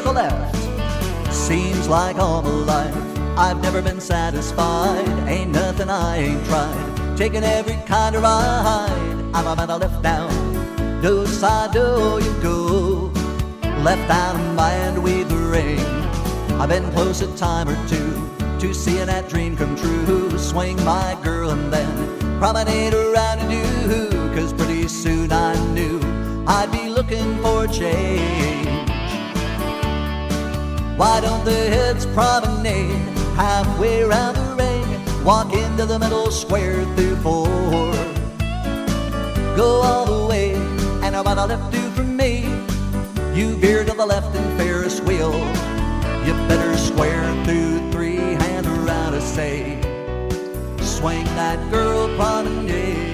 the left. Seems like all my life I've never been satisfied. Ain't nothing I ain't tried, taking every kind of ride. I'm about to left now, no side do you go. Left out of mind with the ring. I've been close a time or two to seeing that dream come true. Swing my girl and then promenade around and you. Cause pretty soon I knew I'd be looking for a change. Why don't the heads promenade halfway around the ring? Walk into the middle square through 4. Go all the way, and what I left do for me? You veer to the left and Ferris wheel. You better square through 3, hand around to say, swing that girl promenade.